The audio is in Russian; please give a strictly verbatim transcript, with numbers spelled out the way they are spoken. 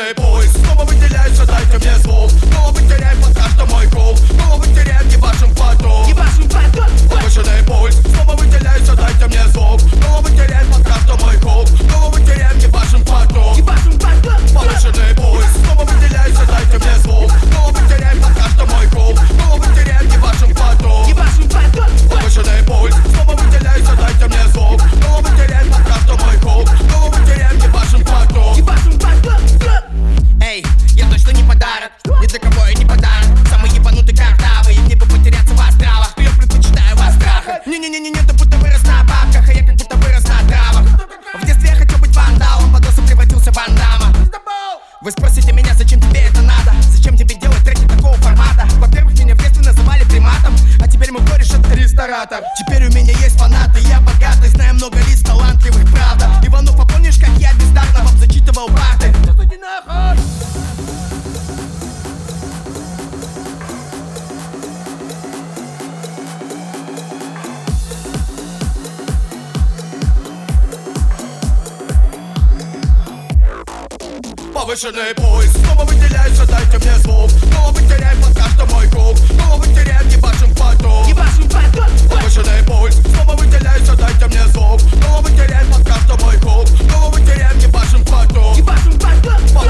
Повышенный пульс, снова выделяется, дайте мне звук. Снова потеряем пока что мой кул. Снова вытеряем, ебашим фату. Ебашим фату. Повышенный пульс, снова выделяется, дайте мне звук. Снова потеряем пока что мой кул. Снова вытеряем, ебашим фату. Ебашим фату. Повышенный пульс, снова выделяется, дайте мне звук. Снова потеряем пока что мой кул. Снова вытеряем, ебашим фату. Ебашим фату. Повышенный пульс, снова выделяется, дайте мне звук. Снова потеряем пока что мой кул. Снова вытеряем, ебашим фату. Ебашим фату. Эй, я точно не подарок, ни для кого я не подарок. Самый ебанутый картавый, мне бы потеряться в астралах. Я предпочитаю вас страха. Не-не-не-не, ты будто вырос на бабках, а я как будто вырос на травах. В детстве я хотел быть вандалом, подросом превратился в Ван Дамма. Вы спросите меня, зачем тебе это надо? Зачем тебе делать треки такого формата? Во-первых, меня в детстве называли приматом, а теперь мой кореш это ресторатор. Теперь у меня есть фанаты, я богатый, знаю много лиц талантливых, правда. Иванов, а помнишь, как я бездарно вам зачитывал парты? Повышенный пульс, снова выделяется, дайте мне звук. Снова потеряем пока что мой кул. Снова вытеряем, ебашим фату. Ебашим фату. Повышенный пульс, снова выделяется, дайте мне звук. Снова вытеряем пока что мой кул. Снова вытеряем, ебашим фату. Ебашим фату.